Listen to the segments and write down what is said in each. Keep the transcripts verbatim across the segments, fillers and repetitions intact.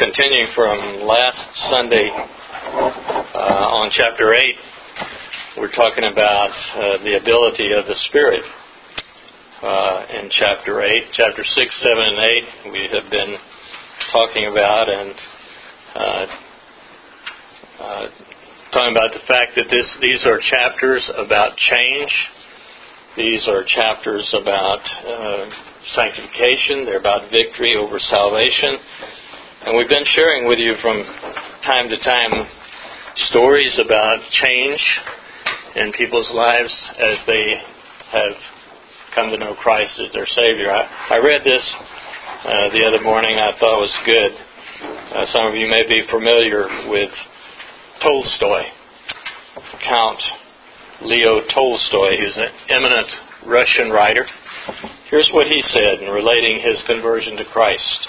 continuing from last Sunday uh, on chapter eight. We're talking about uh, the ability of the Spirit uh, in chapter eight. Chapter six, seven, and eight we have been talking about and uh, uh, talking about the fact that this these are chapters about change. These are chapters about uh, sanctification. They're about victory over salvation. And we've been sharing with you from time to time stories about change in people's lives as they have come to know Christ as their Savior. I, I read this uh, the other morning. I thought it was good. Uh, some of you may be familiar with Tolstoy, Count Leo Tolstoy. He's an eminent Russian writer. Here's what he said in relating his conversion to Christ.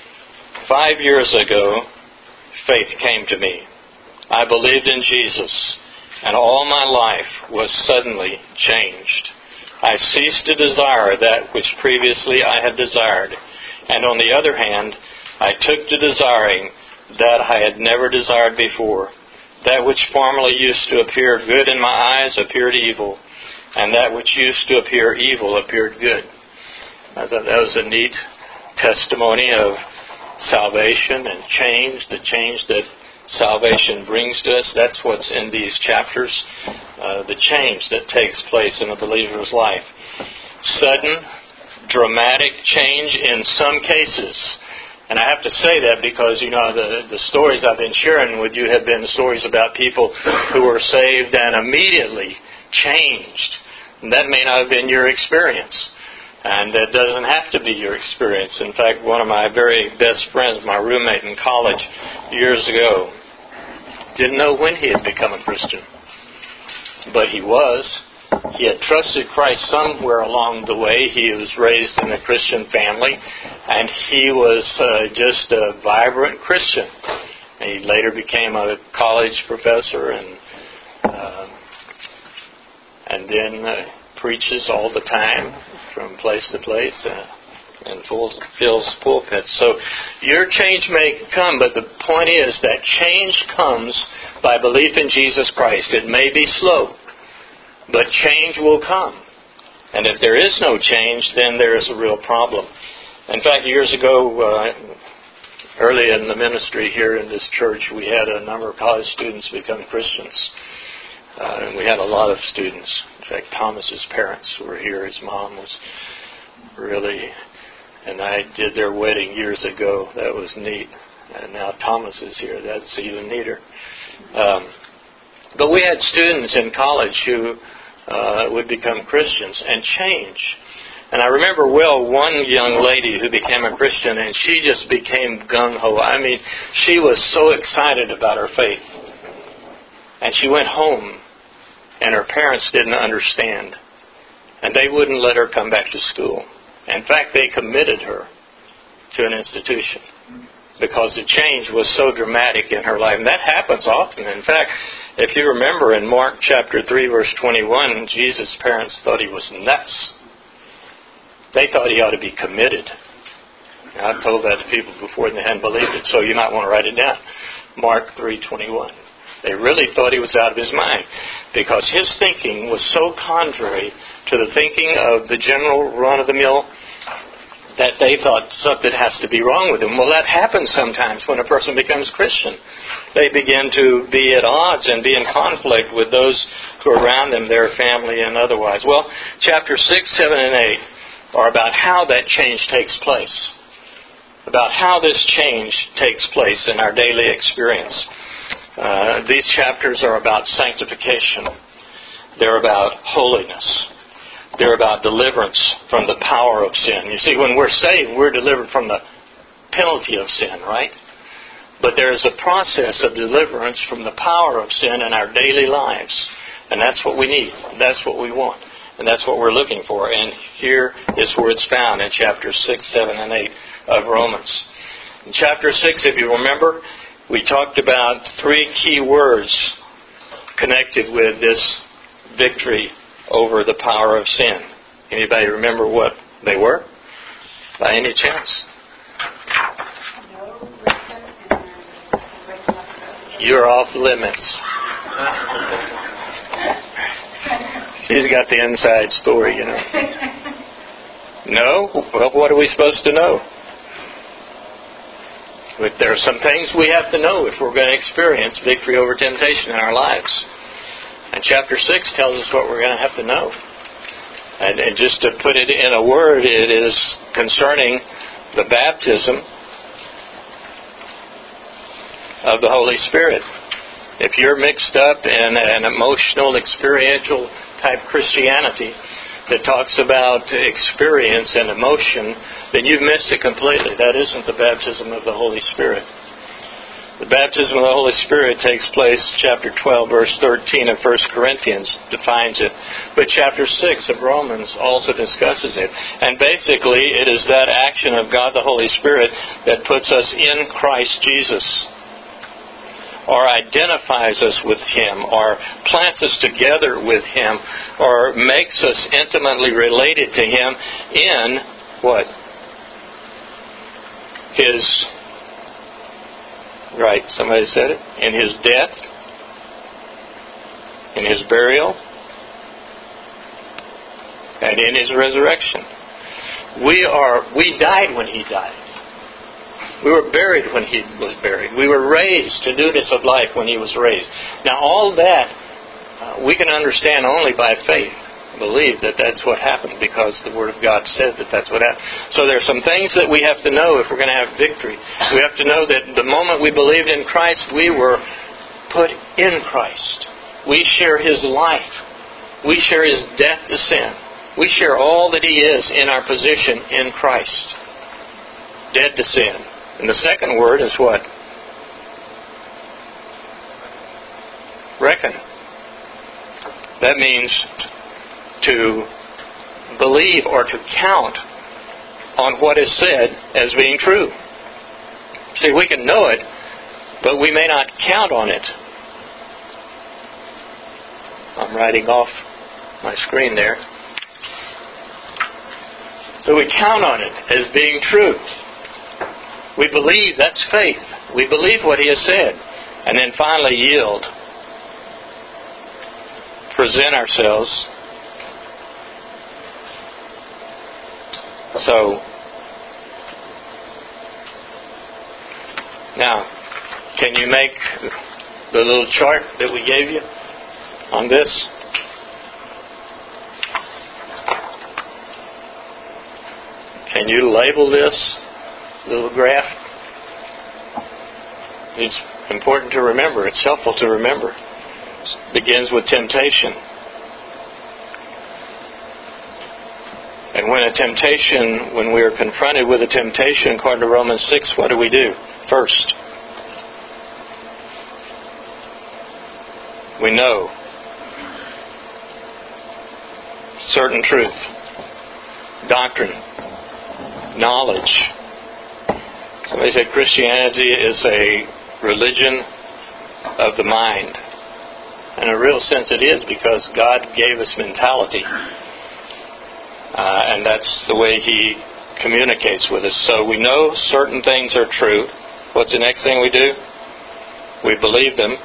Five years ago, faith came to me. I believed in Jesus, and all my life was suddenly changed. I ceased to desire that which previously I had desired, and on the other hand, I took to desiring that I had never desired before. That which formerly used to appear good in my eyes appeared evil, and that which used to appear evil appeared good. I thought that was a neat testimony of salvation and change, the change that salvation brings to us. That's what's in these chapters, uh, the change that takes place in a believer's life. Sudden, dramatic change in some cases. And I have to say that because, you know, the, the stories I've been sharing with you have been stories about people who were saved and immediately changed. And that may not have been your experience. And that doesn't have to be your experience. In fact, one of my very best friends, my roommate in college years ago, didn't know when he had become a Christian. But he was. He had trusted Christ somewhere along the way. He was raised in a Christian family, and he was uh, just a vibrant Christian. And he later became a college professor and uh, and then uh, preaches all the time from place to place uh, and fills, fills pulpits. So your change may come, but the point is that change comes by belief in Jesus Christ. It may be slow, but change will come. And if there is no change, then there is a real problem. In fact, years ago, uh, early in the ministry here in this church, we had a number of college students become Christians. Uh, and we had a lot of students. In fact, Thomas's parents were here. His mom was really, and I did their wedding years ago. That was neat. And now Thomas is here. That's even neater. Um, but we had students in college who uh, would become Christians and change. And I remember well one young lady who became a Christian, and she just became gung-ho. I mean, she was so excited about her faith. And she went home, and her parents didn't understand. And they wouldn't let her come back to school. In fact, they committed her to an institution because the change was so dramatic in her life. And that happens often. In fact, if you remember in Mark chapter three, verse twenty-one, Jesus' parents thought he was nuts. They thought he ought to be committed. Now, I've told that to people before and they hadn't believed it, so you might want to write it down. Mark three twenty-one. They really thought he was out of his mind because his thinking was so contrary to the thinking of the general run-of-the-mill that they thought something has to be wrong with him. Well, that happens sometimes when a person becomes Christian. They begin to be at odds and be in conflict with those who are around them, their family and otherwise. Well, chapter six, seven, and eight are about how that change takes place, about how this change takes place in our daily experience. Uh, these chapters are about sanctification. They're about holiness. They're about deliverance from the power of sin. You see, when we're saved, we're delivered from the penalty of sin, right? But there is a process of deliverance from the power of sin in our daily lives. And that's what we need. That's what we want. And that's what we're looking for. And here is where it's found in chapters six, seven, and eight of Romans. In chapter six, if you remember, we talked about three key words connected with this victory over the power of sin. Anybody remember what they were? By any chance? Know, listen, and You're off limits. She's got the inside story, you know. No? Well, what are we supposed to know? But there are some things we have to know if we're going to experience victory over temptation in our lives. And chapter six tells us what we're going to have to know. And, and just to put it in a word, it is concerning the baptism of the Holy Spirit. If you're mixed up in an emotional, experiential type Christianity that talks about experience and emotion, then you've missed it completely. That isn't the baptism of the Holy Spirit. The baptism of the Holy Spirit takes place, chapter twelve, verse thirteen of First Corinthians defines it. But chapter six of Romans also discusses it. And basically, it is that action of God the Holy Spirit that puts us in Christ Jesus, or identifies us with Him, or plants us together with Him, or makes us intimately related to Him in what? His, right, somebody said it, in His death, in His burial, and in His resurrection. We are, we died when He died. We were buried when He was buried. We were raised to newness of life when He was raised. Now all that uh, we can understand only by faith. Believe that that's what happened because the Word of God says that that's what happened. So there are some things that we have to know if we're going to have victory. We have to know that the moment we believed in Christ, we were put in Christ. We share His life. We share His death to sin. We share all that He is in our position in Christ. Dead to sin. And the second word is what? Reckon. That means to believe or to count on what is said as being true. See, we can know it, but we may not count on it. I'm writing off my screen there. So we count on it as being true. We believe, that's faith. We believe what He has said. And then finally yield. Present ourselves. So, now, can you make the little chart that we gave you on this? Can you label this little graph? It's important to remember. It's helpful to remember. It begins with temptation. And when a temptation, when we are confronted with a temptation, according to Romans six, what do we do? First, we know certain truth, doctrine, knowledge. Somebody said Christianity is a religion of the mind. In a real sense it is, because God gave us mentality. Uh, and that's the way He communicates with us. So we know certain things are true. What's the next thing we do? We believe them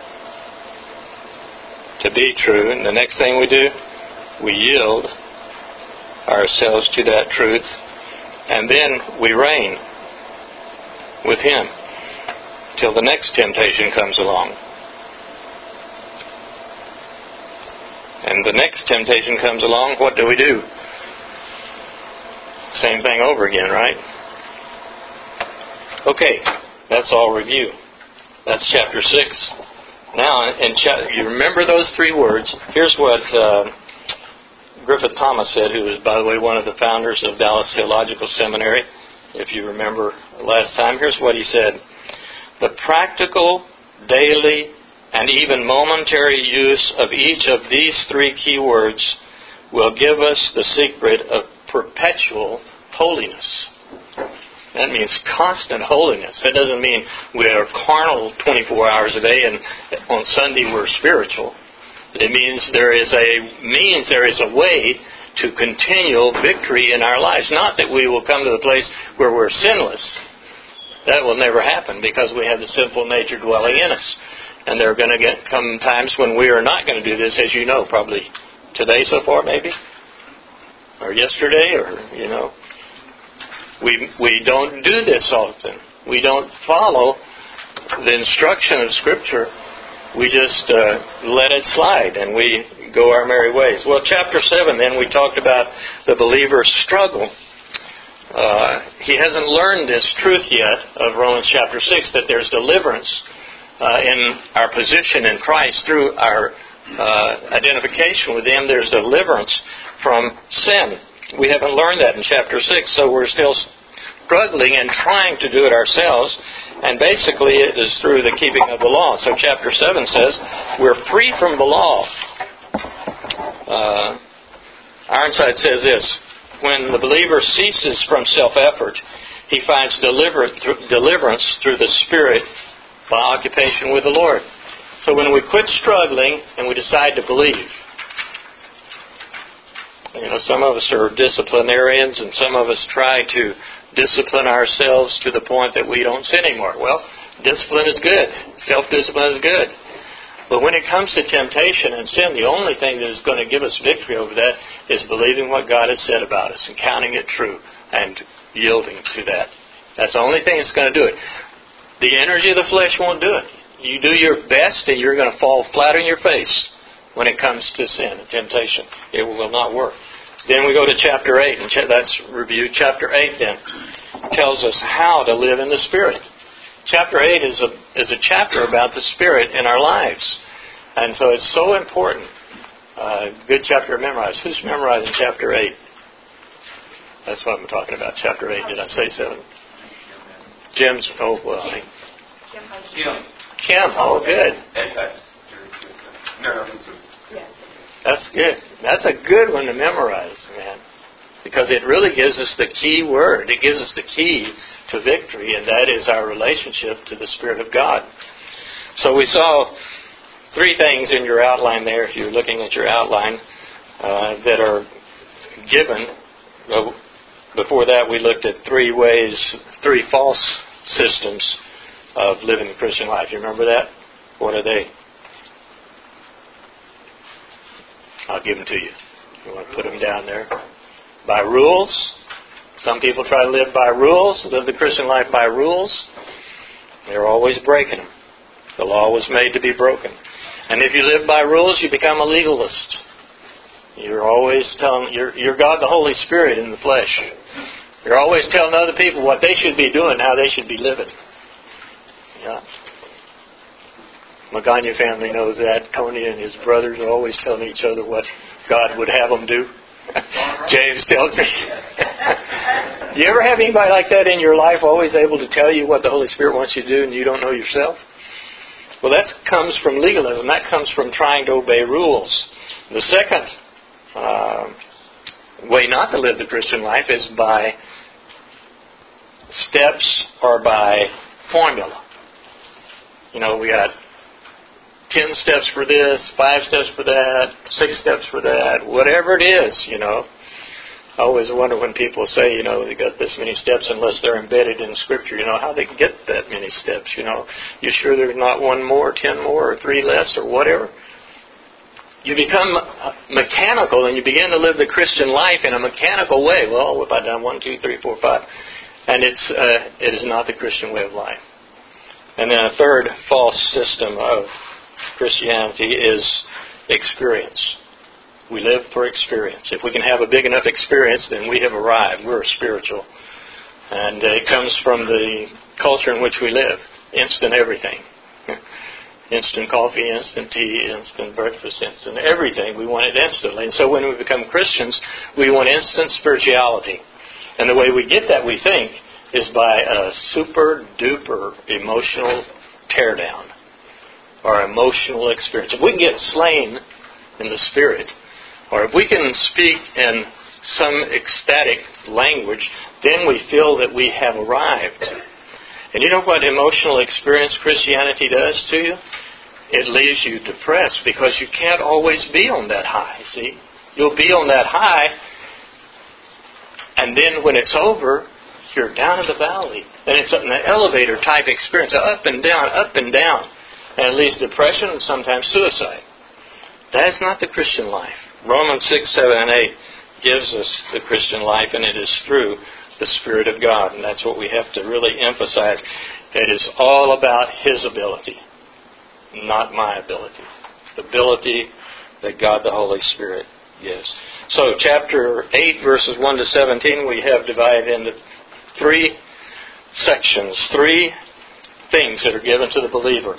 to be true. And the next thing we do, we yield ourselves to that truth. And then we reign with Him till the next temptation comes along. And the next temptation comes along, what do we do? Same thing over again, right? Okay, that's all review. That's chapter six. Now, in cha- you remember those three words. Here's what uh, Griffith Thomas said, who was, by the way, one of the founders of Dallas Theological Seminary, if you remember last time. Here's what he said. The practical, daily, and even momentary use of each of these three key words will give us the secret of perpetual holiness. That means constant holiness. That doesn't mean we're carnal twenty-four hours a day and on Sunday we're spiritual. It means there is a means there is a way to continual victory in our lives. Not that we will come to the place where we're sinless, That will never happen because we have the sinful nature dwelling in us. And there are going to get come times when we are not going to do this, as you know, probably today so far, maybe, or yesterday, or, you know. We we don't do this often. We don't follow the instruction of Scripture. We just uh, let it slide and we go our merry ways. Well, chapter seven, then, we talked about the believer's struggle. Uh, he hasn't learned this truth yet of Romans chapter six, that there's deliverance uh, in our position in Christ through our uh, identification with Him. There's deliverance from sin. We haven't learned that in chapter six, so we're still struggling and trying to do it ourselves. And basically it is through the keeping of the law. So chapter seven says we're free from the law. Uh, Ironside says this: when the believer ceases from self-effort, he finds deliver, th- deliverance through the Spirit by occupation with the Lord. So when we quit struggling and we decide to believe, you know, some of us are disciplinarians and some of us try to discipline ourselves to the point that we don't sin anymore. Well, discipline is good. Self-discipline is good. But when it comes to temptation and sin, the only thing that is going to give us victory over that is believing what God has said about us and counting it true and yielding to that. That's the only thing that's going to do it. The energy of the flesh won't do it. You do your best and you're going to fall flat on your face when it comes to sin and temptation. It will not work. Then we go to chapter eight, and that's review. Chapter eight then tells us how to live in the Spirit. Chapter eight is a is a chapter about the Spirit in our lives. And so it's so important. Uh, good chapter to memorize. Who's memorizing chapter eight? That's what I'm talking about, chapter eight. Did I say seven? Jim's, oh, well. I, Kim. Kim, oh, good. That's good. That's a good one to memorize, man. Because it really gives us the key word. It gives us the key to victory, and that is our relationship to the Spirit of God. So we saw three things in your outline there, if you're looking at your outline, uh, that are given. Uh, before that, we looked at three ways, three false systems of living the Christian life. You remember that? What are they? I'll give them to you. You want to put them down there? By rules. Some people try to live by rules, live the Christian life by rules. They're always breaking them. The law was made to be broken. And if you live by rules, you become a legalist. You're always telling, you're, you're God the Holy Spirit in the flesh. You're always telling other people what they should be doing, how they should be living. Yeah. Magana family knows that. Tony and his brothers are always telling each other what God would have them do. James tells me. Do you ever have anybody like that in your life, always able to tell you what the Holy Spirit wants you to do and you don't know yourself? Well, that comes from legalism. That comes from trying to obey rules. The second uh, way not to live the Christian life is by steps or by formula. You know, we got ten steps for this, five steps for that, six steps for that, whatever it is, you know. I always wonder when people say, you know, they got this many steps unless they're embedded in Scripture, you know, how they get that many steps, you know. You sure there's not one more, ten more, or three less, or whatever? You become mechanical and you begin to live the Christian life in a mechanical way. Well, what have I done? One, two, three, four, five. And it's uh, it is not the Christian way of life. And then a third false system of Christianity is experience. We live for experience. If we can have a big enough experience, then we have arrived. We're spiritual. And it comes from the culture in which we live. Instant everything. Instant coffee, instant tea, instant breakfast, instant everything. We want it instantly. And so when we become Christians, we want instant spirituality. And the way we get that, we think, is by a super duper emotional teardown or emotional experience. If we can get slain in the Spirit, or if we can speak in some ecstatic language, then we feel that we have arrived. And you know what emotional experience Christianity does to you? It leaves you depressed because you can't always be on that high, see? You'll be on that high, and then when it's over, you're down in the valley. And it's an elevator type experience, up and down, up and down. And it leads to depression and sometimes suicide. That is not the Christian life. Romans six, seven, and eight gives us the Christian life, and it is through the Spirit of God. And that's what we have to really emphasize. It is all about His ability, not my ability. The ability that God the Holy Spirit gives. So chapter eight, verses one to seventeen, we have divided into three sections, three things that are given to the believer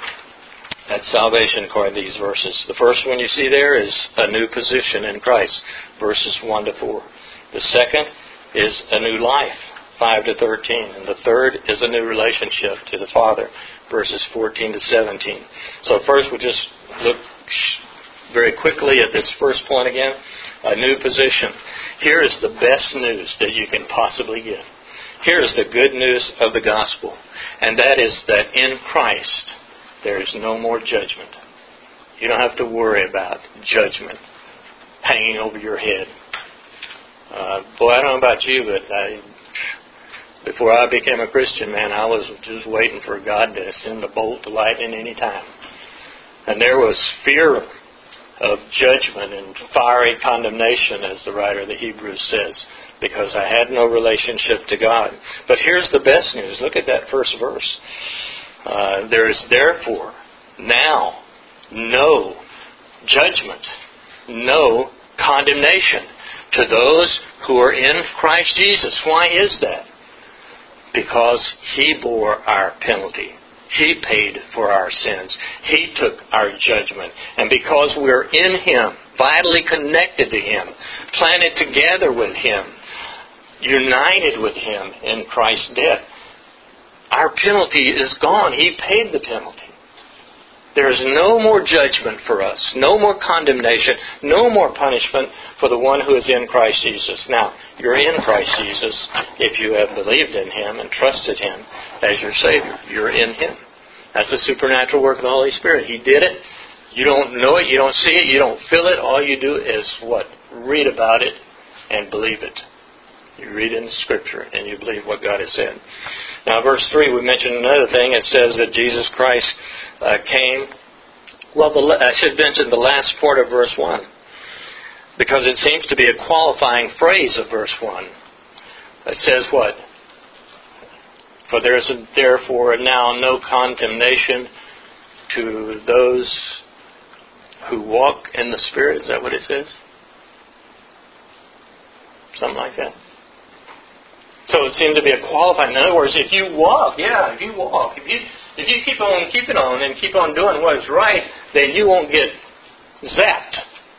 at salvation according to these verses. The first one you see there is a new position in Christ, verses one to four. The second is a new life, five to thirteen. And the third is a new relationship to the Father, verses fourteen to seventeen. So first we'll just look very quickly at this first point again, a new position. Here is the best news that you can possibly get. Here is the good news of the gospel, and that is that in Christ there is no more judgment. You don't have to worry about judgment hanging over your head. Uh, boy, I don't know about you, but I, before I became a Christian, man, I was just waiting for God to send a bolt of lightning any time. And there was fear of judgment and fiery condemnation, as the writer of the Hebrews says, because I had no relationship to God. But here's the best news. Look at that first verse. Uh, there is therefore now no judgment, no condemnation to those who are in Christ Jesus. Why is that? Because He bore our penalty. He paid for our sins. He took our judgment. And because we're in Him, vitally connected to Him, planted together with Him, united with Him in Christ's death, our penalty is gone. He paid the penalty. There is no more judgment for us, no more condemnation, no more punishment for the one who is in Christ Jesus. Now, you're in Christ Jesus if you have believed in Him and trusted Him as your Savior. You're in Him. That's a supernatural work of the Holy Spirit. He did it. You don't know it, you don't see it, you don't feel it. All you do is what? Read about it and believe it. You read in the Scripture and you believe what God has said. Now, verse three, we mentioned another thing. It says that Jesus Christ uh, came. Well, the, I should mention the last part of verse one, because it seems to be a qualifying phrase of verse one. It says what? For there is therefore now no condemnation to those who walk in the Spirit. Is that what it says? Something like that. So it seemed to be a qualifying. In other words, if you walk, yeah, if you walk, if you if you keep on keeping on and keep on doing what is right, then you won't get zapped.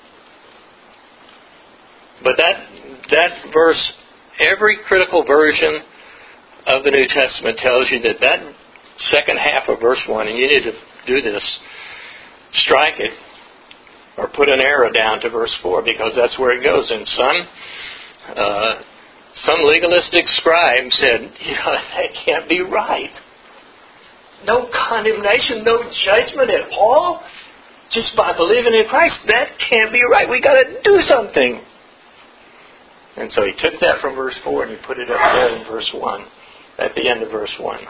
But that that verse, every critical version of the New Testament tells you that that second half of verse one, and you need to do this, strike it or put an arrow down to verse four, because that's where it goes. And some uh, some legalistic scribe said, you know, that can't be right. No condemnation, no judgment at all, just by believing in Christ. That can't be right. We got to do something. And so he took that from verse four and he put it up there in verse one, at the end of verse one.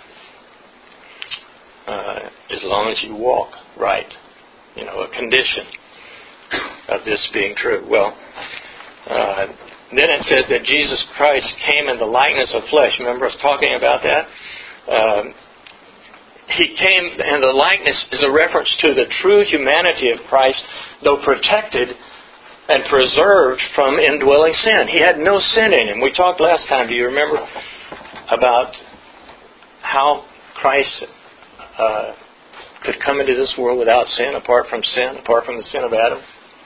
Uh, as long as you walk right, you know, a condition of this being true. Well, uh, then it says that Jesus Christ came in the likeness of flesh. Remember us talking about that? Um, he came, and the likeness is a reference to the true humanity of Christ, though protected and preserved from indwelling sin. He had no sin in Him. We talked last time, do you remember, about how Christ uh, could come into this world without sin, apart from sin, apart from the sin of Adam?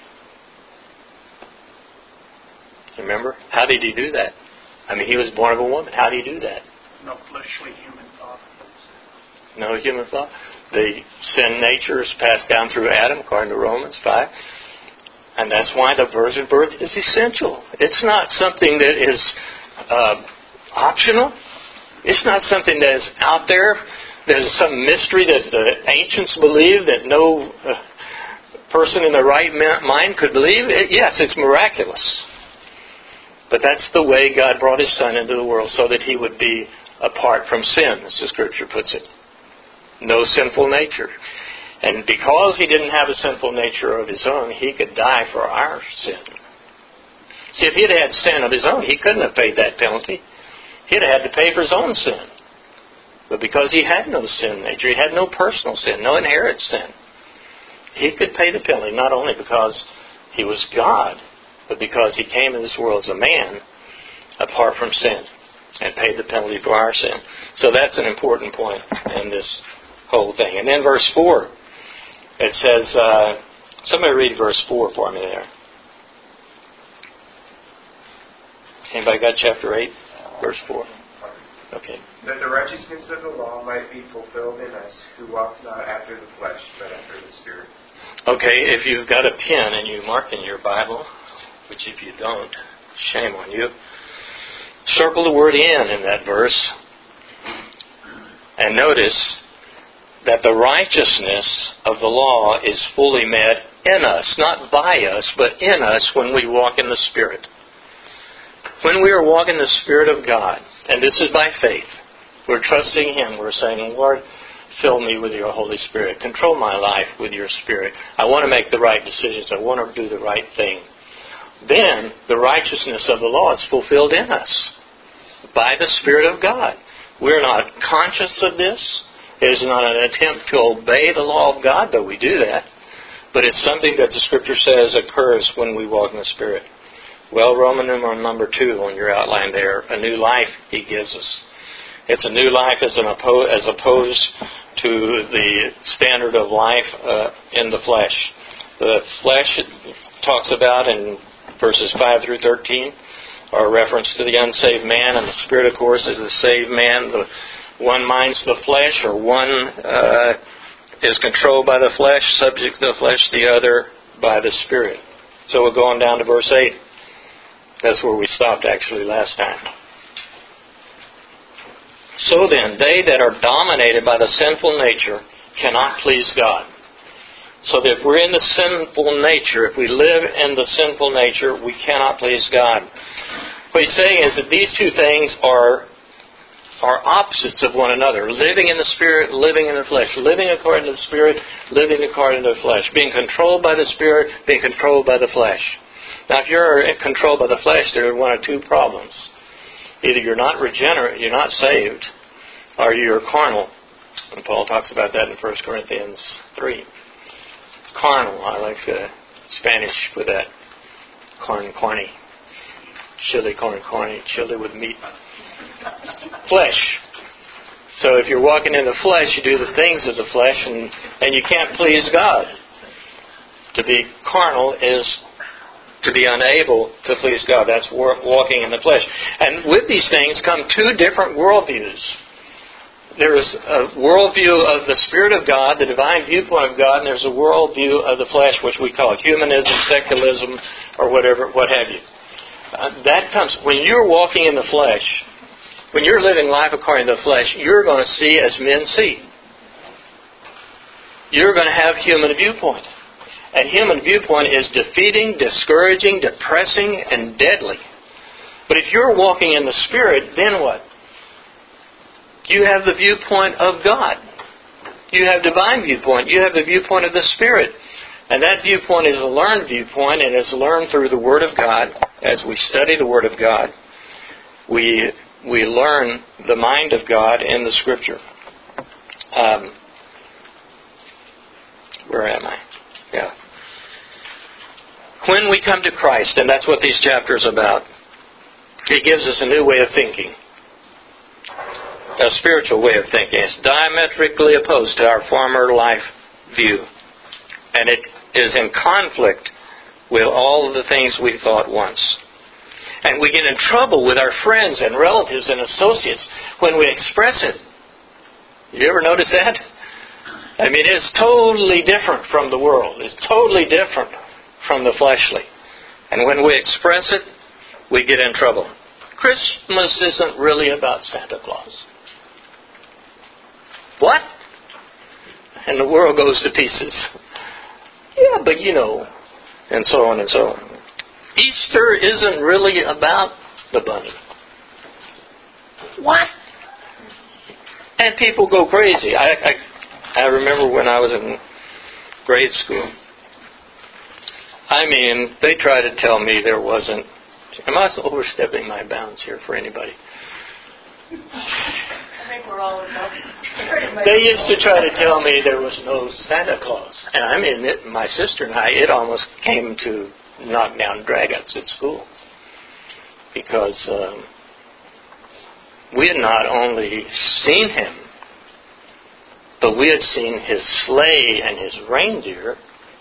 Remember? How did He do that? I mean, He was born of a woman. How did He do that? No fleshly human thought. No human thought. The sin nature is passed down through Adam, according to Romans five. And that's why the virgin birth is essential. It's not something that is uh, optional. It's not something that is out there. There's some mystery that the ancients believed that no uh, person in their right mind could believe. It, yes, it's miraculous. But that's the way God brought His Son into the world, so that He would be apart from sin, as the Scripture puts it. No sinful nature. And because He didn't have a sinful nature of His own, He could die for our sin. See, if He had had sin of His own, He couldn't have paid that penalty. He'd have had to pay for His own sin. But because He had no sin nature, He had no personal sin, no inherent sin, He could pay the penalty, not only because He was God, but because He came in this world as a man apart from sin and paid the penalty for our sin. So that's an important point in this whole thing. And then verse four, it says, uh, somebody read verse four for me there. Anybody got chapter eight, verse four? Okay. That the righteousness of the law might be fulfilled in us who walk not after the flesh, but after the Spirit. Okay, if you've got a pen and you mark in your Bible, which if you don't, shame on you, circle the word in in that verse, and notice that the righteousness of the law is fully met in us, not by us, but in us when we walk in the Spirit. When we are walking the Spirit of God, and this is by faith, we're trusting Him, we're saying, Lord, fill me with your Holy Spirit. Control my life with your Spirit. I want to make the right decisions. I want to do the right thing. Then the righteousness of the law is fulfilled in us by the Spirit of God. We're not conscious of this. It is not an attempt to obey the law of God, though we do that. But it's something that the Scripture says occurs when we walk in the Spirit. Well, Roman numeral number two on your outline there, a new life He gives us. It's a new life as, an oppo- as opposed to the standard of life uh, in the flesh. The flesh it talks about in verses five through thirteen are a reference to the unsaved man, and the Spirit, of course, is the saved man. The one mind's the flesh, or one uh, is controlled by the flesh, subject to the flesh, the other by the Spirit. So we're going down to verse eight. That's where we stopped actually last time. So then, they that are dominated by the sinful nature cannot please God. So that if we're in the sinful nature, if we live in the sinful nature, we cannot please God. What he's saying is that these two things are, are opposites of one another. Living in the Spirit, living in the flesh. Living according to the Spirit, living according to the flesh. Being controlled by the Spirit, being controlled by the flesh. Now, if you're controlled by the flesh, there are one of two problems. Either you're not regenerate, you're not saved, or you're carnal. And Paul talks about that in First Corinthians three. Carnal, I like uh, Spanish for that. Carne, carne. Chili, carne, carne. Chili with meat. Flesh. So if you're walking in the flesh, you do the things of the flesh, and, and you can't please God. To be carnal is to be unable to please God. That's walking in the flesh. And with these things come two different worldviews. There's a worldview of the Spirit of God, the divine viewpoint of God, and there's a worldview of the flesh, which we call humanism, secularism, or whatever, what have you. Uh, that comes, when you're walking in the flesh, when you're living life according to the flesh, you're going to see as men see. You're going to have human viewpoint. And human viewpoint is defeating, discouraging, depressing, and deadly. But if you're walking in the Spirit, then what? You have the viewpoint of God. You have divine viewpoint. You have the viewpoint of the Spirit. And that viewpoint is a learned viewpoint, and it's learned through the Word of God. As we study the Word of God, we we learn the mind of God in the Scripture. Um, where am I? Yeah. When we come to Christ, and that's what these chapters are about, He gives us a new way of thinking. A spiritual way of thinking. It's diametrically opposed to our former life view. And it is in conflict with all of the things we thought once. And we get in trouble with our friends and relatives and associates when we express it. You ever notice that? I mean, it's totally different from the world. It's totally different from the fleshly. And when we express it, we get in trouble. Christmas isn't really about Santa Claus. What? And the world goes to pieces. Yeah, but you know, and so on and so on. Easter isn't really about the bunny. What? And people go crazy. I, I, I remember when I was in grade school. I mean, they tried to tell me there wasn't... Am I overstepping my bounds here for anybody? I think we're all enough. They used to try to tell me there was no Santa Claus. And I mean, it, my sister and I, it almost came to knock down dragouts at school. Because um, we had not only seen him, but we had seen his sleigh and his reindeer.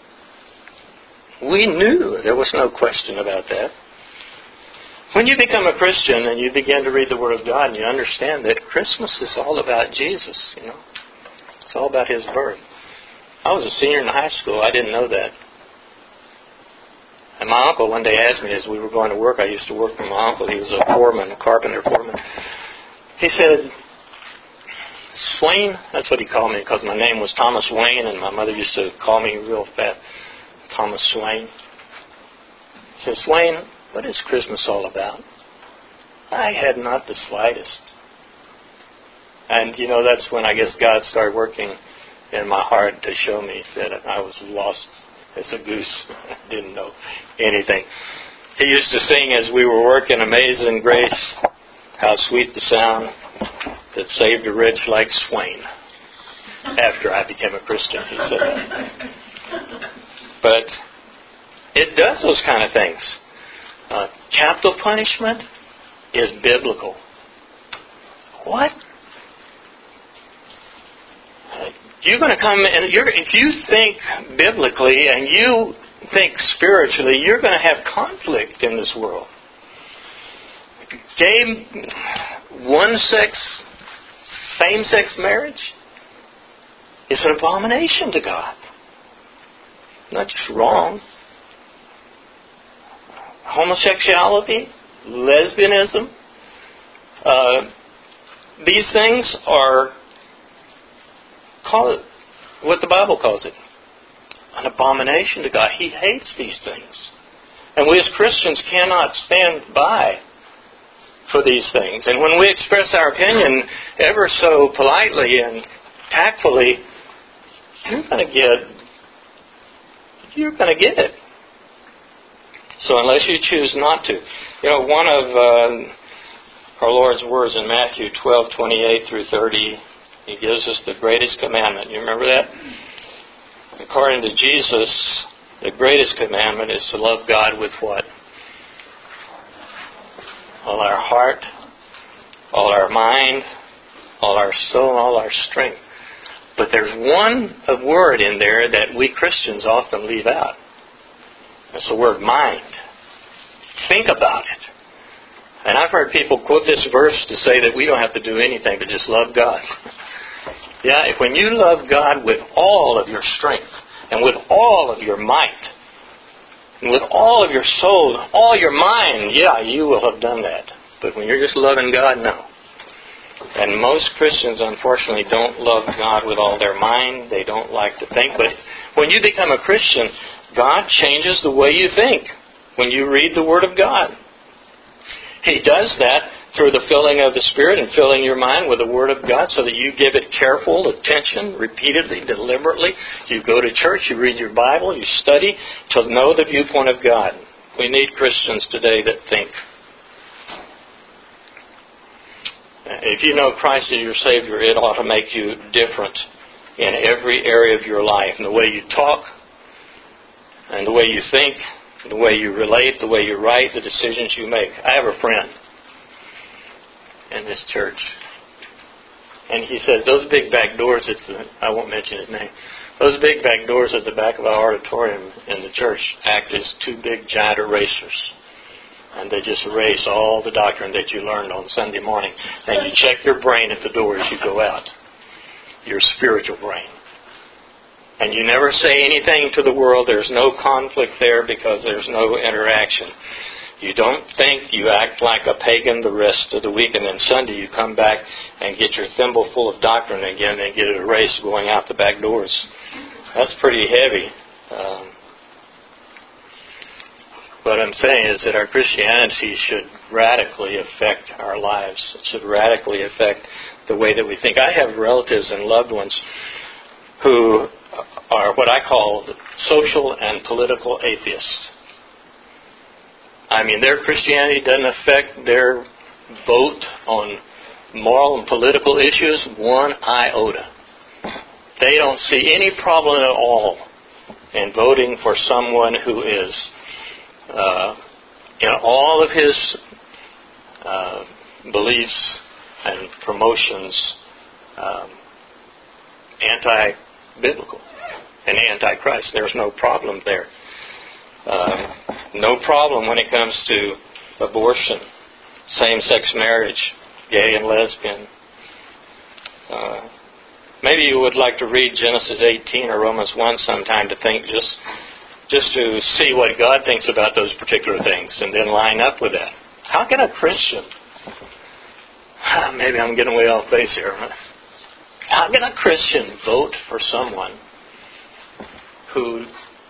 We knew. There was no question about that. When you become a Christian and you begin to read the Word of God and you understand that Christmas is all about Jesus, you know. It's all about His birth. I was a senior in high school. I didn't know that. And my uncle one day asked me as we were going to work, I used to work for my uncle. He was a foreman, a carpenter foreman. He said, Swain, that's what he called me because my name was Thomas Wayne and my mother used to call me real fast, Thomas Swain. He said, Swain, what is Christmas all about? I had not the slightest. And, you know, that's when I guess God started working in my heart to show me that I was lost as a goose. I didn't know anything. He used to sing as we were working, Amazing Grace, how sweet the sound that saved a wretch like Swain. After I became a Christian, he said that. But it does those kind of things. Uh, capital punishment is biblical. What? Uh, you're going to come and you're, if you think biblically and you think spiritually, you're going to have conflict in this world. Gay, one-sex, same-sex marriage is an abomination to God. Not just wrong. Homosexuality, lesbianism, uh, these things are call it what the Bible calls it, an abomination to God. He hates these things. And we as Christians cannot stand by for these things. And when we express our opinion ever so politely and tactfully, you're going to get, you're going to get it. So unless you choose not to. You know, one of uh, our Lord's words in Matthew twelve, twenty-eight through thirty, He gives us the greatest commandment. You remember that? According to Jesus, the greatest commandment is to love God with what? All our heart, all our mind, all our soul, all our strength. But there's one word in there that we Christians often leave out. That's the word mind. Think about it. And I've heard people quote this verse to say that we don't have to do anything but just love God. Yeah, if when you love God with all of your strength and with all of your might and with all of your soul and all your mind, yeah, you will have done that. But when you're just loving God, no. And most Christians, unfortunately, don't love God with all their mind. They don't like to think. But when you become a Christian, God changes the way you think when you read the Word of God. He does that through the filling of the Spirit and filling your mind with the Word of God so that you give it careful attention, repeatedly, deliberately. You go to church, you read your Bible, you study to know the viewpoint of God. We need Christians today that think. If you know Christ as your Savior, it ought to make you different in every area of your life. In the way you talk, and the way you think, the way you relate, the way you write, the decisions you make. I have a friend in this church. And he says, those big back doors, it's the, I won't mention his name, those big back doors at the back of our auditorium in the church act as two big giant erasers. And they just erase all the doctrine that you learned on Sunday morning. And you check your brain at the door as you go out. Your spiritual brain. And you never say anything to the world. There's no conflict there because there's no interaction. You don't think, you act like a pagan the rest of the week, and then Sunday you come back and get your thimble full of doctrine again and get it erased going out the back doors. That's pretty heavy. Um, What I'm saying is that our Christianity should radically affect our lives. It should radically affect the way that we think. I have relatives and loved ones who are what I call social and political atheists. I mean, their Christianity doesn't affect their vote on moral and political issues one iota. They don't see any problem at all in voting for someone who is, uh, in all of his uh, beliefs and promotions, um, anti-biblical and anti-Christ. There's no problem there. Uh, no problem when it comes to abortion, same-sex marriage, gay and lesbian. Uh, maybe you would like to read Genesis eighteen or Romans one sometime to think just just to see what God thinks about those particular things and then line up with that. How can a Christian, maybe I'm getting way off base here, huh? How can a Christian vote for someone who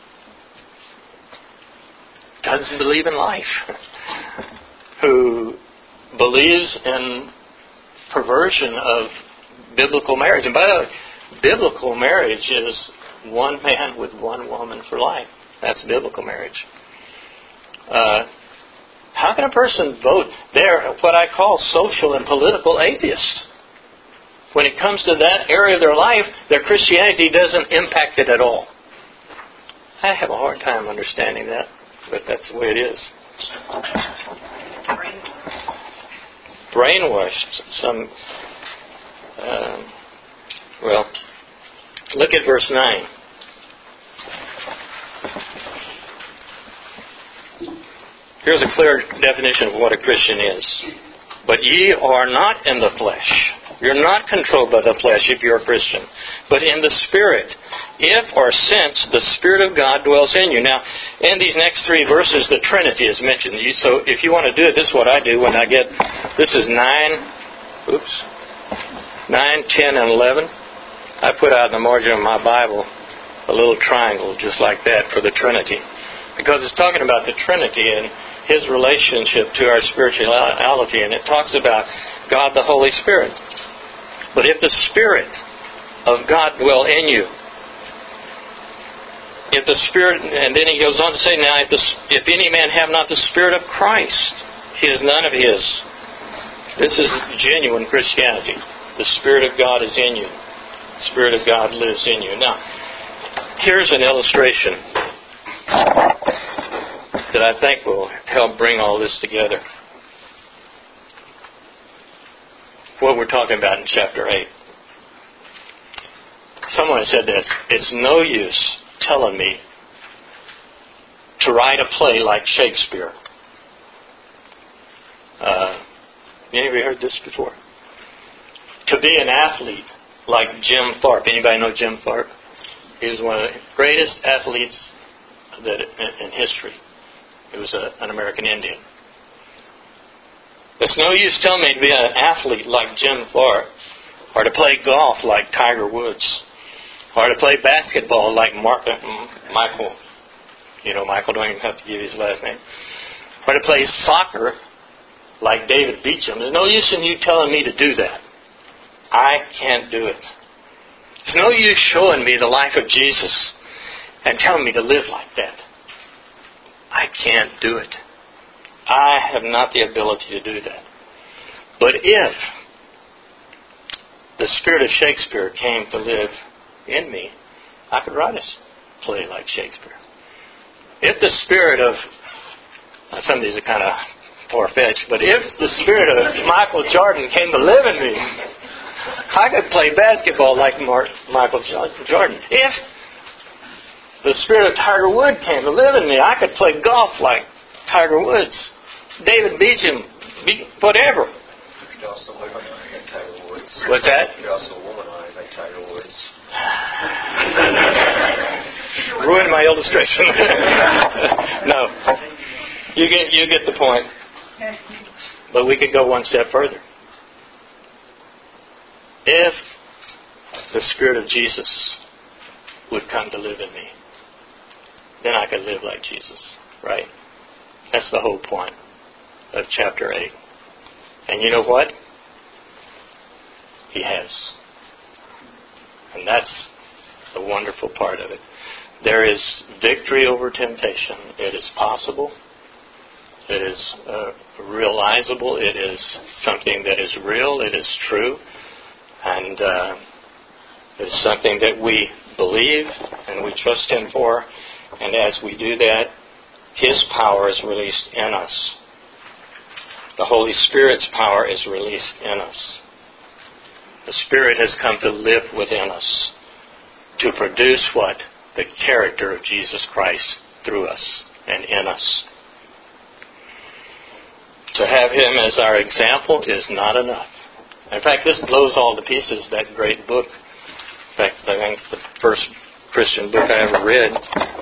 doesn't believe in life, who believes in perversion of biblical marriage? And by the way, biblical marriage is one man with one woman for life. That's biblical marriage. Uh, how can a person vote? They're what I call social and political atheists. When it comes to that area of their life, their Christianity doesn't impact it at all. I have a hard time understanding that, but that's the way it is. Brainwashed. Some. Uh, well, look at verse nine. Here's a clear definition of what a Christian is. But ye are not in the flesh. You're not controlled by the flesh if you're a Christian, but in the Spirit. If or since the Spirit of God dwells in you. Now, in these next three verses, the Trinity is mentioned. So if you want to do it, this is what I do when I get, this is nine, oops, nine, ten, and eleven. I put out in the margin of my Bible a little triangle just like that for the Trinity. Because it's talking about the Trinity and His relationship to our spirituality. And it talks about God the Holy Spirit. But if the Spirit of God dwell in you, if the Spirit, and then he goes on to say, now, if, the, if any man have not the Spirit of Christ, he is none of his. This is genuine Christianity. The Spirit of God is in you. The Spirit of God lives in you. Now, here's an illustration that I think will help bring all this together. What we're talking about in chapter eight. Someone said this, it's no use telling me to write a play like Shakespeare. Uh, any of you heard this before? To be an athlete like Jim Thorpe. Anybody know Jim Thorpe? He was one of the greatest athletes that in, in history. He was a, an American Indian. It's no use telling me to be an athlete like Jim Thorpe, or to play golf like Tiger Woods, or to play basketball like Mark, uh, Michael. You know Michael, don't even have to give his last name. Or to play soccer like David Beecham. There's no use in you telling me to do that. I can't do it. There's no use showing me the life of Jesus and telling me to live like that. I can't do it. I have not the ability to do that. But if the spirit of Shakespeare came to live in me, I could write a play like Shakespeare. If the spirit of, some of these are kind of far-fetched, but if the spirit of Michael Jordan came to live in me, I could play basketball like Mark, Michael Jordan. If the spirit of Tiger Woods came to live in me, I could play golf like Tiger Woods. David Beecham, whatever. You could also look like Tiger Woods. What's that? You could also womanize like Tiger Woods. Ruin my illustration. No. You get you get the point. But we could go one step further. If the Spirit of Jesus would come to live in me, then I could live like Jesus, right? That's the whole point of chapter eight. And you know what? He has. And that's the wonderful part of it. There is victory over temptation. It is possible. It is uh, realizable. It is something that is real. It is true. And uh, it is something that we believe and we trust Him for. And as we do that, His power is released in us. The Holy Spirit's power is released in us. The Spirit has come to live within us to produce what? The character of Jesus Christ through us and in us. To have Him as our example is not enough. In fact, this blows all to pieces, that great book. In fact, I think it's the first Christian book I ever read.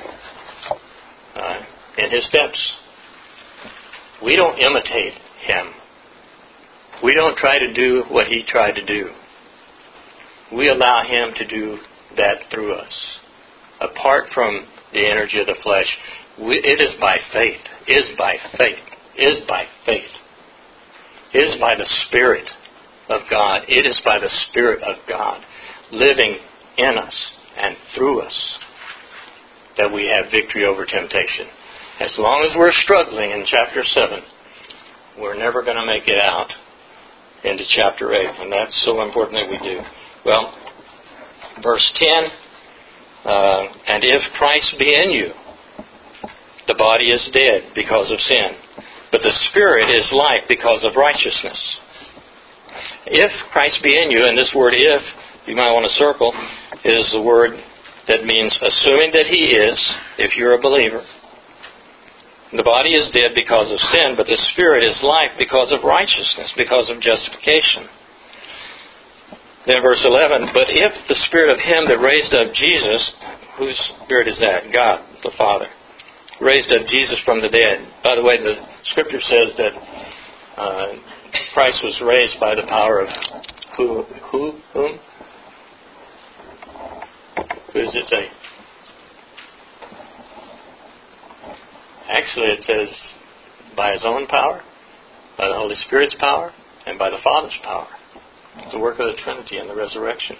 Uh, in His steps. We don't imitate Him. We don't try to do what He tried to do. We allow Him to do that through us. Apart from the energy of the flesh, we, it is by faith, is by faith, is by faith, is by the Spirit of God. It is by the Spirit of God living in us and through us that we have victory over temptation. As long as we're struggling in chapter seven, we're never going to make it out into chapter eight. And that's so important that we do. Well, verse ten, uh, and if Christ be in you, the body is dead because of sin, but the Spirit is life because of righteousness. If Christ be in you, and this word if, you might want to circle, is the word that means assuming that He is, if you're a believer. The body is dead because of sin, but the Spirit is life because of righteousness, because of justification. Then verse eleven, but if the Spirit of Him that raised up Jesus, whose Spirit is that? God, the Father, raised up Jesus from the dead. By the way, the Scripture says that uh, Christ was raised by the power of who? Who? Whom? Who does it say? Actually, it says by His own power, by the Holy Spirit's power, and by the Father's power. It's the work of the Trinity and the resurrection.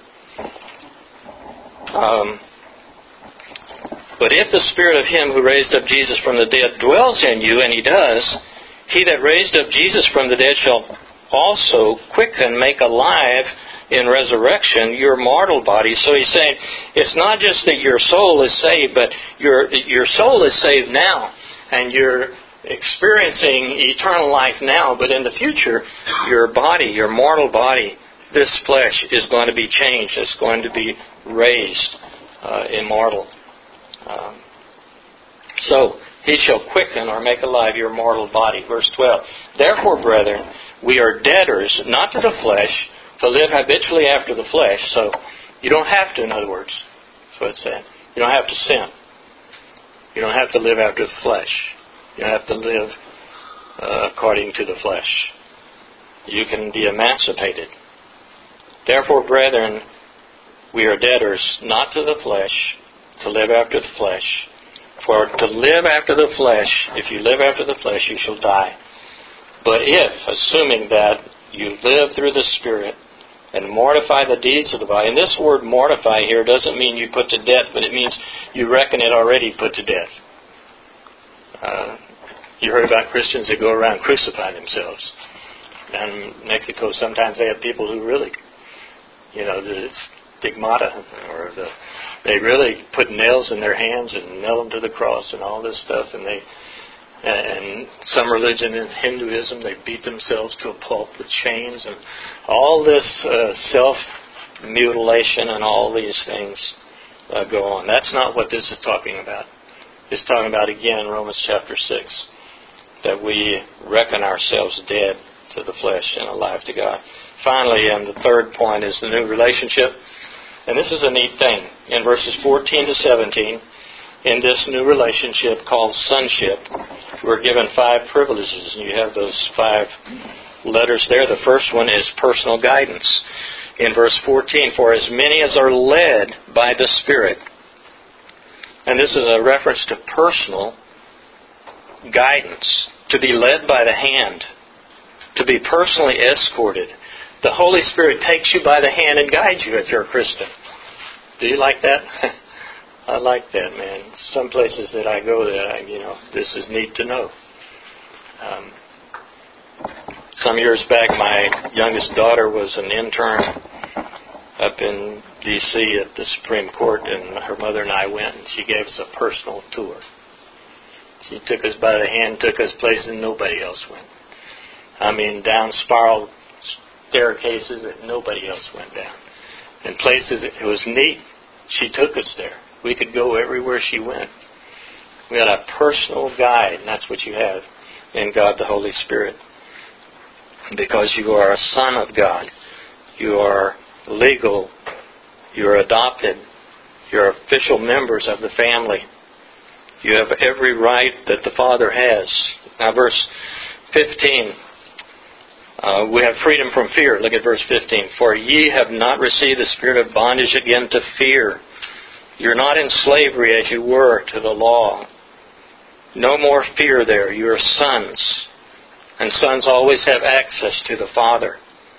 Um, but if the Spirit of Him who raised up Jesus from the dead dwells in you, and He does, He that raised up Jesus from the dead shall also quicken, make alive in resurrection your mortal body. So He's saying it's not just that your soul is saved, but your your soul is saved now, and you're experiencing eternal life now, but in the future, your body, your mortal body, this flesh is going to be changed. It's going to be raised uh, immortal. Um, so, He shall quicken or make alive your mortal body. Verse twelve. Therefore, brethren, we are debtors, not to the flesh, to live habitually after the flesh. So, you don't have to, in other words. That's what it said. You don't have to sin. You don't have to live after the flesh. You have to live uh, according to the flesh. You can be emancipated. Therefore, brethren, we are debtors, not to the flesh, to live after the flesh. For to live after the flesh, if you live after the flesh, you shall die. But if, assuming that you live through the Spirit and mortify the deeds of the body, and this word mortify here doesn't mean you put to death, but it means you reckon it already put to death. Uh, you heard about Christians that go around crucifying themselves. Down in Mexico, sometimes they have people who really, you know, the stigmata, or the, they really put nails in their hands and nail them to the cross and all this stuff. And they, and some religion in Hinduism, they beat themselves to a pulp with chains and all this uh, self-mutilation and all these things uh, go on. That's not what this is talking about. It's talking about, again, Romans chapter six, that we reckon ourselves dead to the flesh and alive to God. Finally, and the third point is the new relationship. And this is a neat thing. In verses fourteen to seventeen, in this new relationship called sonship, we're given five privileges. And you have those five letters there. The first one is personal guidance. In verse fourteen, for as many as are led by the Spirit. And this is a reference to personal guidance, to be led by the hand, to be personally escorted. The Holy Spirit takes you by the hand and guides you if you're a Christian. Do you like that? I like that, man. Some places that I go that I, you know, this is neat to know. Um, some years back, my youngest daughter was an intern up in D C at the Supreme Court, and her mother and I went, and she gave us a personal tour. She took us by the hand, took us places nobody else went. I mean, down spiral staircases that nobody else went down. And places, it was neat. She took us there. We could go everywhere she went. We had a personal guide, and that's what you have in God the Holy Spirit. Because you are a son of God. You are legal. You are adopted. You are official members of the family. You have every right that the Father has. Now, verse fifteen. Uh, we have freedom from fear. Look at verse fifteen. For ye have not received the spirit of bondage again to fear. You're not in slavery as you were to the law. No more fear there. You're sons. And sons always have access to the Father.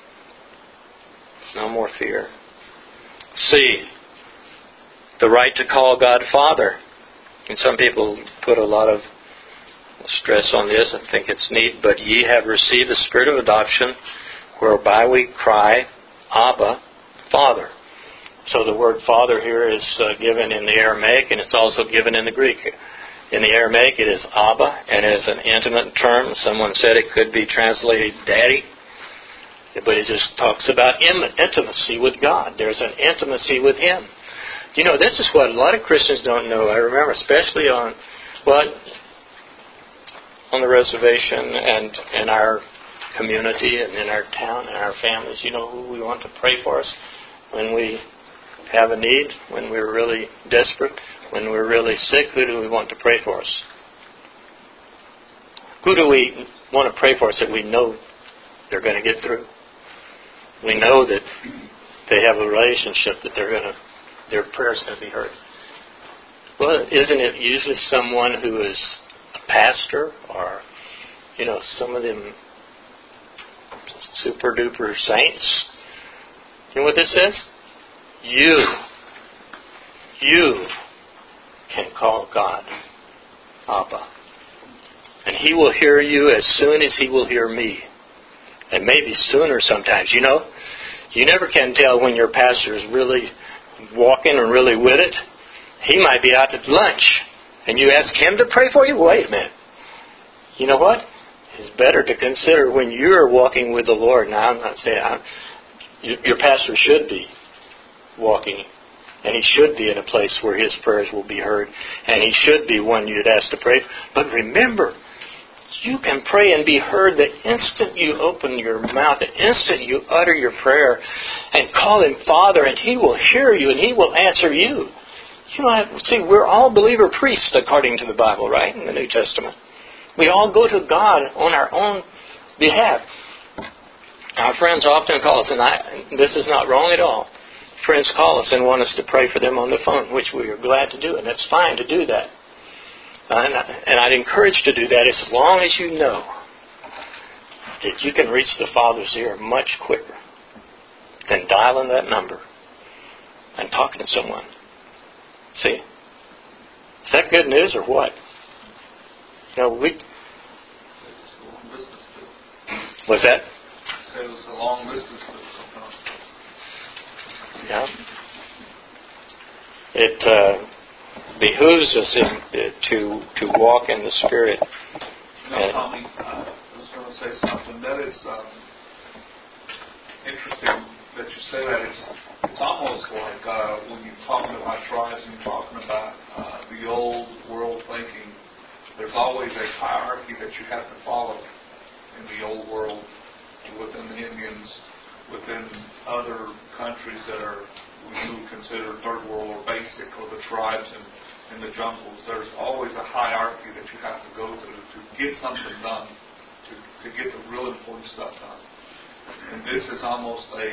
No more fear. C. The right to call God Father. And some people put a lot of stress on this and think it's neat. But ye have received the spirit of adoption, whereby we cry, Abba, Father. So the word Father here is uh, given in the Aramaic, and it's also given in the Greek. In the Aramaic, it is Abba, and it is an intimate term. Someone said it could be translated Daddy, but it just talks about intimacy with God. There's an intimacy with Him. You know, this is what a lot of Christians don't know. I remember, especially on, well, on the reservation and in our community and in our town and our families. You know who we want to pray for us when we have a need, when we're really desperate, when we're really sick. Who do we want to pray for us? Who do we want to pray for us that we know they're going to get through? We know that they have a relationship, that they're going to, their prayers going to be heard. Well, isn't it usually someone who is a pastor, or, you know, some of them super duper saints? You know what this says? You, you can call God Abba. And He will hear you as soon as He will hear me. And maybe sooner sometimes. You know, you never can tell when your pastor is really walking and really with it. He might be out at lunch, and you ask him to pray for you. Wait a minute. You know what? It's better to consider when you're walking with the Lord. Now, I'm not saying I'm, your pastor should be walking, and he should be in a place where his prayers will be heard, and he should be one you'd ask to pray. But remember, you can pray and be heard the instant you open your mouth, the instant you utter your prayer and call Him Father, and He will hear you and He will answer you. You know, see, we're all believer priests according to the Bible, right, in the New Testament. We all go to God on our own behalf. Our friends often call us, and I, this is not wrong at all. Friends call us and want us to pray for them on the phone, which we are glad to do, and it's fine to do that. And, and I'd encourage to do that as long as you know that you can reach the Father's ear much quicker than dialing that number and talking to someone. See? Is that good news or what? You know, we... What's that? It was a long distance. Yeah. It uh, behooves us in, uh, to to walk in the Spirit. No, Tommy, uh, I was going to say something. That is um, interesting that you say that. It's it's almost like uh, when you're talking about tribes and you're talking about uh, the old world thinking, there's always a hierarchy that you have to follow in the old world, within the Indians, within other countries that are we would consider third world or basic, or the tribes in, in the jungles. There's always a hierarchy that you have to go through to get something done, to, to get the real important stuff done. And this is almost a,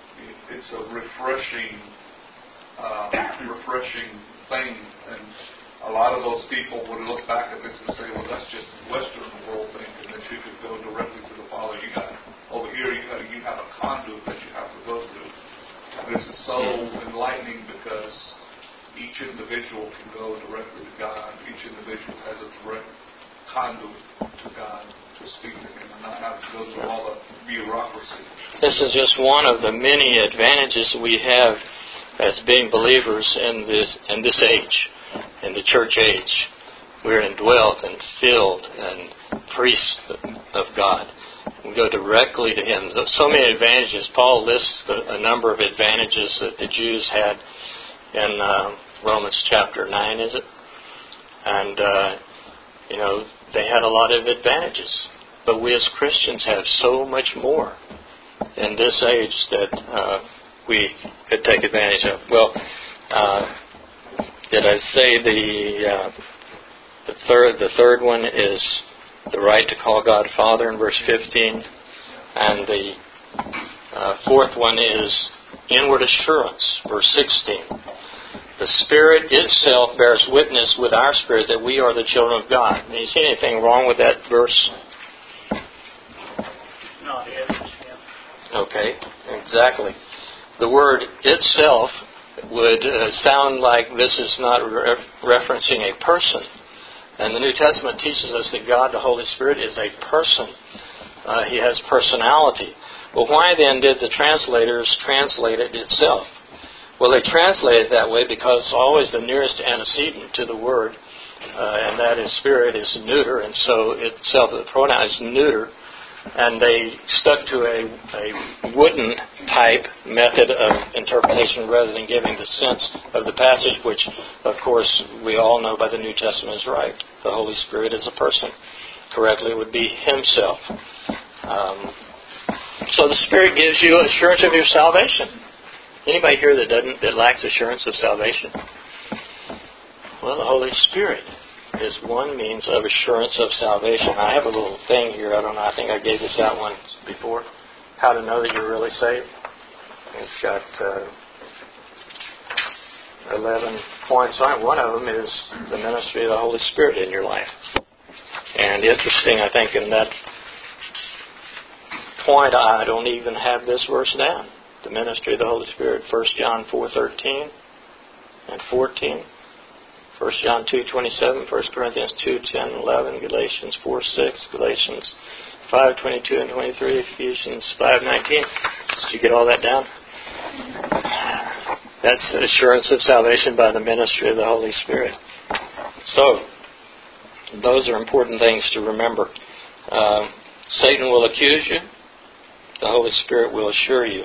it's a refreshing, uh, refreshing thing. And a lot of those people would look back at this and say, well, that's just Western world thinking, that you could go directly to the Father. You got over here, you got you have a conduit that you have to go through. This is so enlightening because each individual can go directly to God. Each individual has a direct conduit to God to speak to Him and not have to go through all the bureaucracy. This is just one of the many advantages we have as being believers in this in this age, in the church age. We're indwelt and filled and priests of God. We go directly to Him. So many advantages. Paul lists a number of advantages that the Jews had in uh, Romans chapter nine, is it? And, uh, you know, they had a lot of advantages. But we as Christians have so much more in this age that uh, we could take advantage of. Well, uh, did I say the uh, the third the third one is the right to call God Father in verse fifteen, and the uh, fourth one is inward assurance, verse sixteen. The Spirit itself bears witness with our spirit that we are the children of God. Do you see anything wrong with that verse? Not evidence, yeah. Okay, exactly. The word itself would uh, sound like this is not re- referencing a person. And the New Testament teaches us that God, the Holy Spirit, is a person. Uh, he has personality. Well, why then did the translators translate it itself? Well, they translate it that way because always the nearest antecedent to the word, uh, and that is spirit, is neuter, and so itself, the pronoun is neuter. And they stuck to a, a wooden type method of interpretation rather than giving the sense of the passage, which, of course, we all know by the New Testament is right. The Holy Spirit is a person. Correctly, it would be Himself. Um, so the Spirit gives you assurance of your salvation. Anybody here that doesn't that lacks assurance of salvation? Well, the Holy Spirit is one means of assurance of salvation. I have a little thing here. I don't know. I think I gave this out once before. How to know that you're really saved. It's got uh, eleven points on it. One of them is the ministry of the Holy Spirit in your life. And interesting, I think, in that point, I don't even have this verse down. The ministry of the Holy Spirit. First John four thirteen and fourteen. First John two twenty-seven, First Corinthians two ten and eleven, Galatians four six, Galatians five twenty-two and twenty-three, Ephesians five nineteen. Did you get all that down? That's assurance of salvation by the ministry of the Holy Spirit. So, those are important things to remember. Uh, Satan will accuse you. The Holy Spirit will assure you.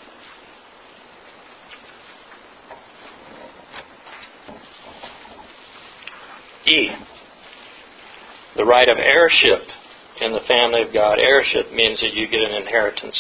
E, the right of heirship in the family of God. Heirship means that you get an inheritance.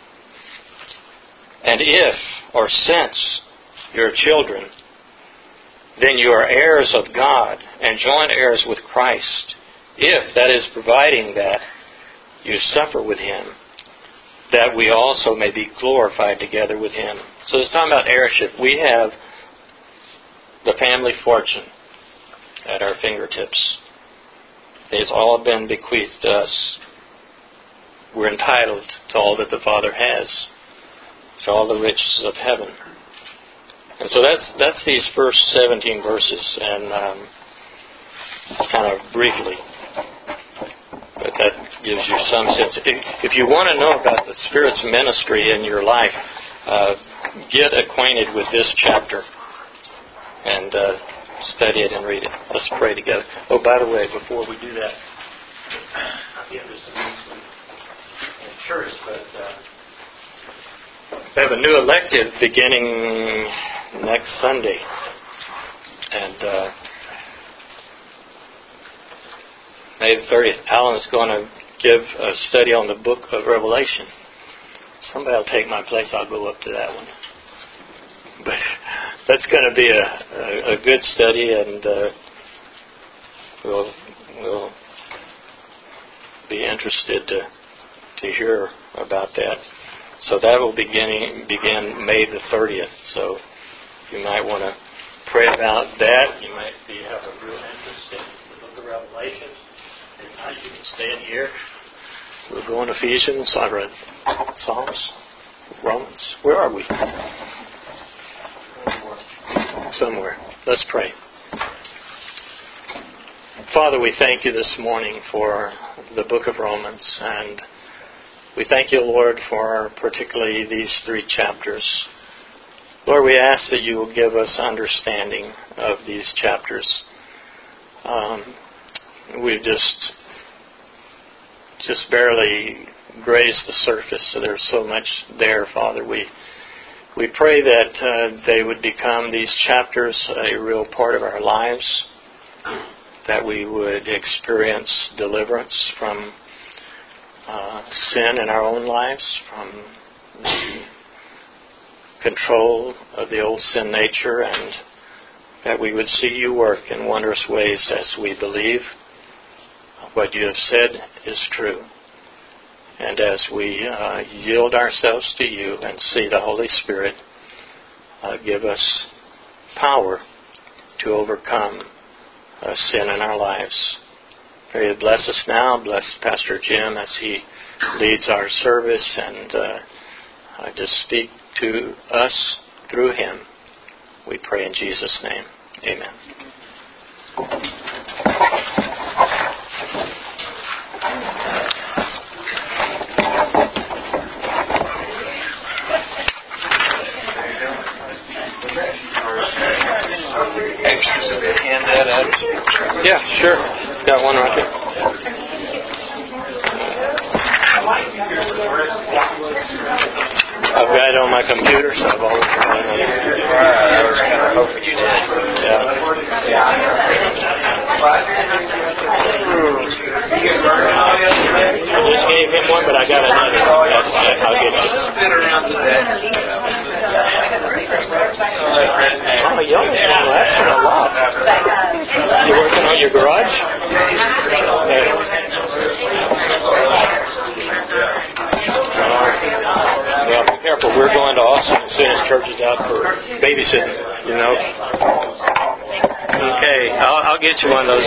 And if, or since, you're children, then you are heirs of God and joint heirs with Christ. If, that is, providing that you suffer with Him, that we also may be glorified together with Him. So it's talking about heirship. We have the family fortune at our fingertips. It's all been bequeathed to us. We're entitled to all that the Father has, to all the riches of heaven. And so that's that's these first seventeen verses, and um, kind of briefly, but that gives you some sense. If, if you want to know about the Spirit's ministry in your life, uh, get acquainted with this chapter and uh, study it and read it. Let's pray together. Oh, by the way, before we do that, I'll give this announcement in church, but uh, we have a new elective beginning next Sunday. And uh, May the thirtieth, Alan is going to give a study on the book of Revelation. Somebody will take my place. I'll go up to that one. But that's going to be a, a, a good study, and uh, we'll we'll be interested to to hear about that. So that will begin begin May the thirtieth. So you might want to pray about that. You might be, have a real interest in the book of Revelation. If not, you can stay in here. We'll go in Ephesians. I read Psalms, Romans. Where are we? Somewhere. Let's pray. Father, we thank you this morning for the book of Romans, and we thank you, Lord, for particularly these three chapters. Lord, we ask that you will give us understanding of these chapters. Um, we've just just barely grazed the surface, so there's so much there, Father. We we pray that uh, they would become, these chapters, a real part of our lives, that we would experience deliverance from uh, sin in our own lives, from the control of the old sin nature, and that we would see you work in wondrous ways as we believe what you have said is true. And as we uh, yield ourselves to you and see the Holy Spirit uh, give us power to overcome uh, sin in our lives. Pray you bless us now. Bless Pastor Jim as he leads our service, and uh, I just speak to us through him. We pray in Jesus' name. Amen. Hand that out. Yeah, sure. Got one right here. I've got it on my computer, so I've always got another. I was kind of hoping you did. Yeah. I just gave him one, but I got another. That's, uh, I'll get you. Oh, y'all are laughing a lot. You working on your garage? Okay. Well, be careful. We're going to Austin as soon as church is out for babysitting, you know. Okay, I'll, I'll get you one of those.